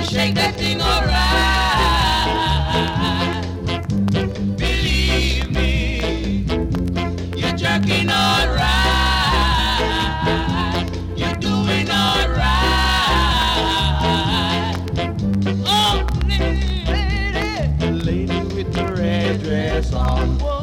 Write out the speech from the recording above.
shake that thing alright. Believe me, you're jerking alright. You're doing alright. Oh, lady, lady with the red dress on.